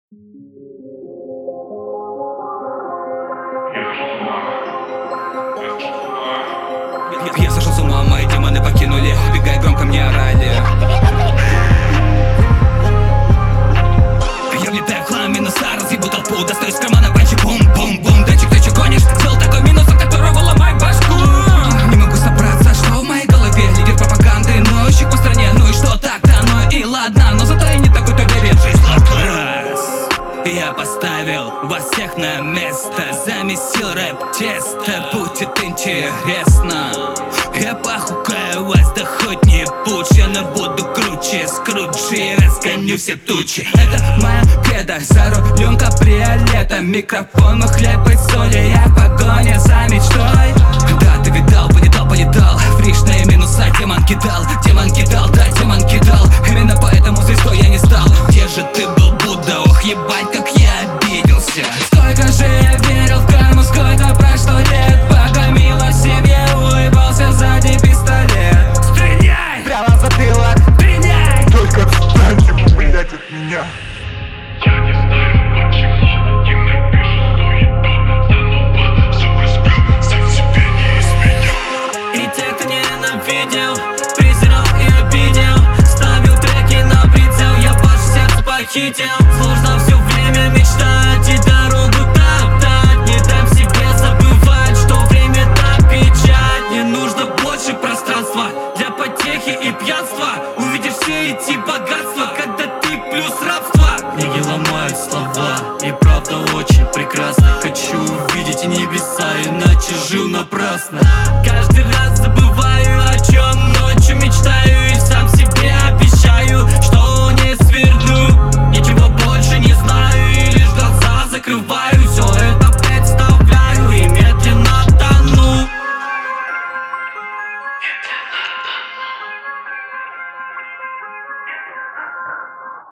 Я сошел с ума, мои демоны покинули, убегая громко мне орали. Я влетаю в хлам, минуса, разъебу толпу, достаю из кармана панчи, бум-бум-бум. Датчик, ты че гонишь? Сделал такой минус, от которого ломай башку. Не могу собраться, что в моей голове? Лидер пропаганды, ноющих по стране. Ну и что так-то, ну и ладно, но зато я не такой-то верен. Я поставил вас всех на место, замесил рэп-тесто, будет интересно. Я похукаю вас, да хоть не пуча, но буду круче скруче, разгоню все тучи. Это моя кредо, за рулем кабриолета, микрофон, хлеб и соли, я в погоне за мечтой. Да, ты видал, понедал, фришные минуса, демон кидал, да, демон кидал. Именно поэтому звездой я не стал. Где же ты был, Будда? Ох, ебать, как я обиделся. Сколько же я верил в карму, сколько прошло лет, пока мило себе улыбался сзади пистолет. Стреляй! Прямо в затылок, Стреляй! только отстаньте, блять, от меня. Я не знаю почему, не напишу суета, снова все разбил, сам себе не изменил. И те, кто ненавидел, презирал и обидел, ставил треки на прицел, я ваше сердце похитил. Сложно все время мечтать и дорогу топтать, не дам себе забывать, что время так печать. Не нужно больше пространства для потехи и пьянства. Увидишь все эти богатства, когда ты плюс рабство. Книги ломают слова, и правда очень прекрасно. Хочу увидеть небеса, иначе жил напрасно.